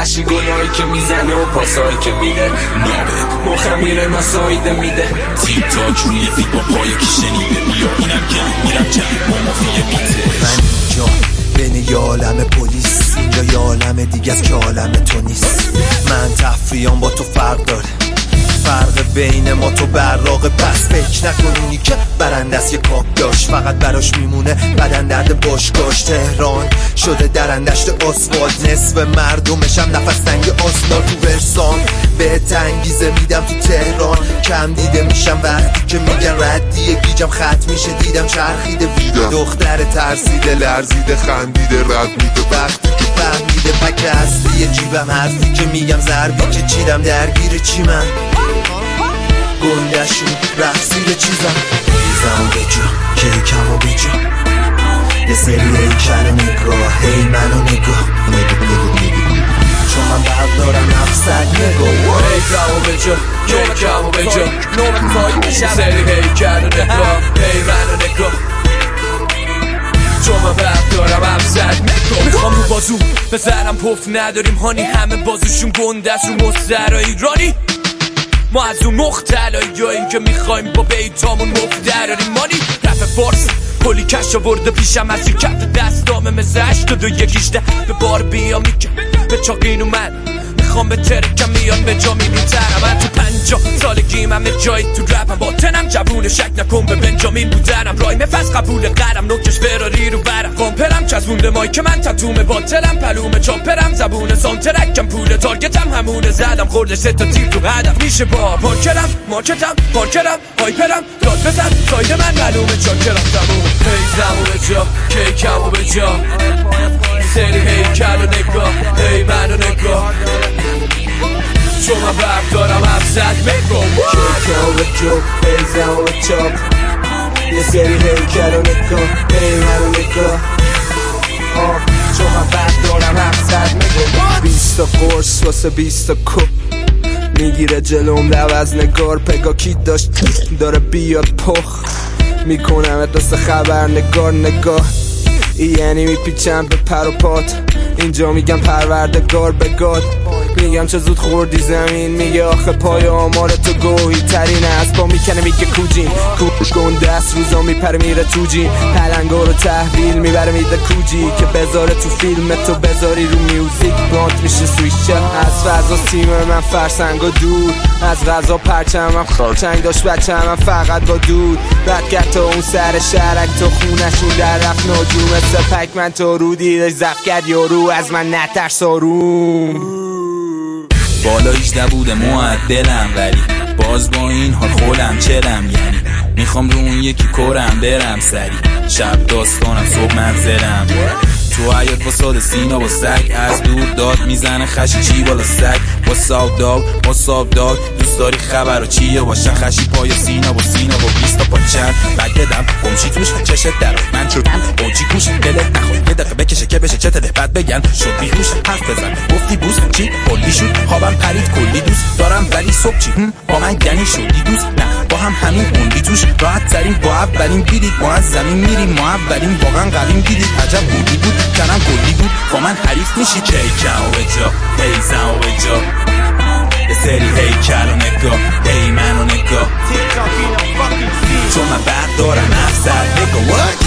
وحشی گلایی که میزنه و پاسایی که میده نابه مخم میره ناسایده میده تیپ تاک روی فیت با پای کی شنیده بیا اینم که میرم جنگ با مافیه میته من اینجا بین یه عالم پلیس اینجا یه عالم دیگه از که عالم تو نیست من تفریحان با تو فرق داره فرق بین ما تو براقه پس فکر نکنونی که برندست یه کاپ داشت فقط براش میمونه بدن درد باشگاش تهران شده درندشت آسفالت نصف مردمشم نفس تنگ آسنال تو ورسان به انگیزه میدم تو تهران کم دیده میشم وقتی که میگن ردیه گیجم خط میشه دیدم چرخیده ویدم دختر ترسیده لرزیده خندیده رد میده وقتی که فهمیده پک اصلی جیبم حرفی که میگم ضربی که چیدم درگیر چی من گندشون رقصیر چیزم ریزم به جا کیکم و به جا یه سری هیکل نگاه هی منو نگاه چون من برق دارم افسد نگاه ریزم و به جا کیکم و به جا یه سری هیکل نگاه هی منو نگاه چون من برق دارم افسد نگاه میخوام رو بازو بزنم پف نداریم هانی همه بازوشون گندست رو مستر ایرانی ما از اون مختلاییم که میخوایم با بیتامون مفتراریم مانی رپ فارس کلی کش آورده پیشم از این کف دستامه مثل 81 به بار بیا میگم به چاقین و من میخوام به ترکم میان به جا میبینترم من تو 50 سالگیم همه جایی تو رپم با تنم جوون شک نکن به بنجامین بودنم رایم فز قبول قرم نوکش فراری رو برم قامپرم چزمونده مای که من تتومه باطلم پلومه چاپرم زبون سانترکم پول تارگتم همونه زدم خورده 3 تا تیر تو هدف میشه با پارکرم مارکتم پارکرم هایپرم داد بزن ساید من معلومه چاکرم تموم هیزم و به جا کیکم و به جا سری هیکل و نگاه هی منو نگاه چون من برق دارم افزد میگم کیکم و به جا هیزم و به جا یه سری هیکل و نگاه هی منو نگاه چون من برق دارم افزد میگم 20 تا قرص واسه 20 تا کپ میگیره جلوم لب از نگار پگا کی داشت داره بیاد پخ میکنم اتنست خبرنگار نگاه یعنی میپیچم به پر و پات اینجا میگم پروردگار بگاد میگم چه زود خوردی زمین میگه آخه پای آمار تو گوهی ترینه از پا میکنه میگه کوجین کوش گنده است روزا میپره میره تو جین پلنگا رو تحویل میبره میده کوجی که بذاره تو فیلم تو بذاری رو میوزیک بانت میشه سویشه از فضا سیم من فرسنگ و دور از غذا پرچمم خاچنگ داشت بچه‌م فقط با دود بدگرد تا اون سر شرک تو خونشون در رفت ناجوم سپک من تو رو دیدش زفت کرد یارو از من نترس آروم بالا 18 بوده معدلم ولی باز با این حال خودم چلم یعنی میخوام رو اون یکی کورم برم سری شب داستانم صبح منزلم تو حیات با ساد سینا با سگ از دور داد میزنه خشی چی بالا سگ با ساب داگ دوست داری خبر و چیه باشن خشی پای سینا با 20 تا پاچن بگدم گمشی توش چشت در من شدم اوچی کوش دلت نخواد یه دقیقه بکشه که بشه چته ده بعد بگن شد بیهوش حرف بزن گفتی بوس چی کلی شد خوابم پرید کلی دوست دارم ولی صبح چی با من یعنی شدی دوست نه با هم همین اوندی توش راحت ترین با اولین بیدید ما از زمین میریم ما اولین واقعا قویم دیدید عجب بودی بود کنم کلی بود با من حریف میشی کیکم و به جا هیزم و به جا یه سری هیکل و نگاه هی منو نگاه چون من برق دارم افزد نگاه